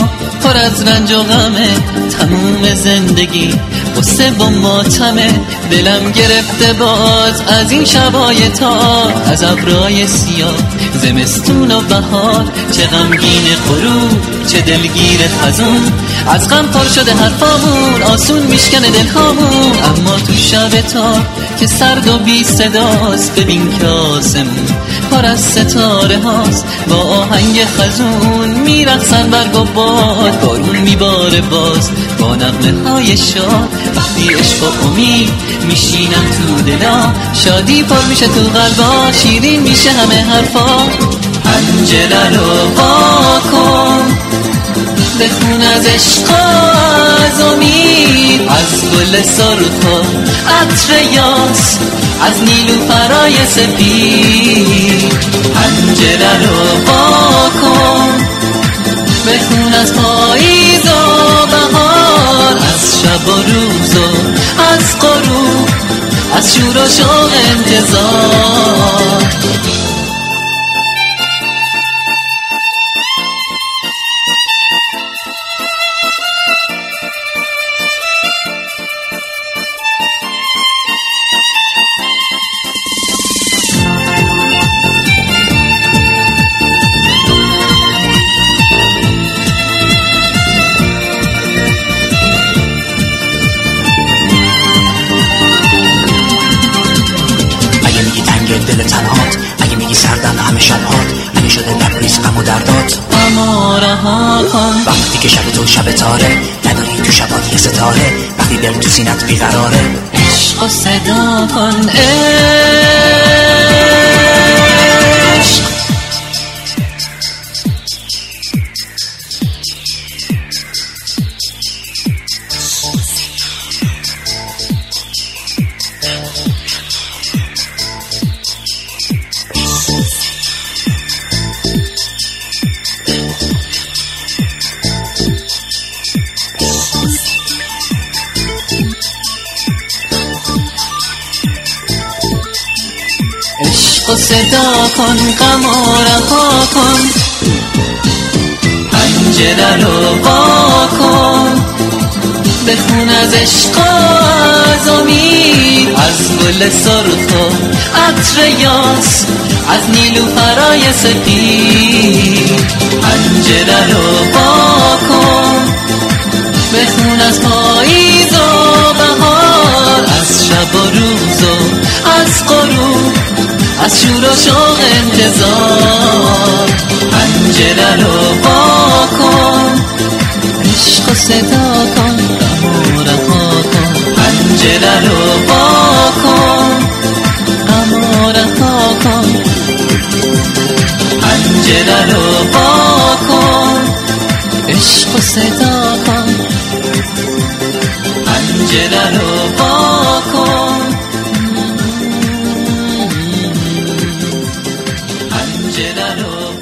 پر از رنج و غمه، تموم زندگی قصه و ماتمه. دلم گرفته باز از این شبای تار، از ابرای سیاه زمستون و بهار. چه غمگین غروب چه دلگیر خزون، از غم پر شده حرفامون، آسون میشکنه دلهامون. اما تو شب تار که سرد و بی صداست، ببین که آسمون پر از ستاره هاست. با آهنگ خزون میرقصن برگ و باد، بارون میباره باز با نغمه های شاد. وقتی عشق و امید میشینم تو دلا، شادی پر میشه تو قلبا، شیرین میشه همه حرفا. پنجره رو وا کن، بخون از عشق از امید، از گل سرخ و عطر یاس، از نیلوفرای سپید. پنجره رو وا کن، بخون از پاییز و بهار، از شب و روز و از غروب، از شور و شوق انتظار. دل تنهات، اگه میگی سردن همه شبهات، اگه شده لبریز غم و دردات، اما رها کن. وقتی که شب تو شب تاره، نداری تو شبات یه ستاره، وقتی دل تو سینت بیقراره، عشق و صدا کن. عشق و صدا کن، غم و رها کن. پنجره رو وا کن، بخون از عشق از امید، از گل سرخ و عطر یاس، از نیلوفرای سپید. پنجره رو وا کن، بخون از پاییز و بهار، از شب و روز و از غروب، از شور و شوق انتظار. پنجره رو وا کن، عشق و صدا کن، غم و رها کن. پنجره رو وا کن، غم و رها کن. پنجره رو وا کن، عشق و صدا کن. پنجره رو وا کن، پنجره رو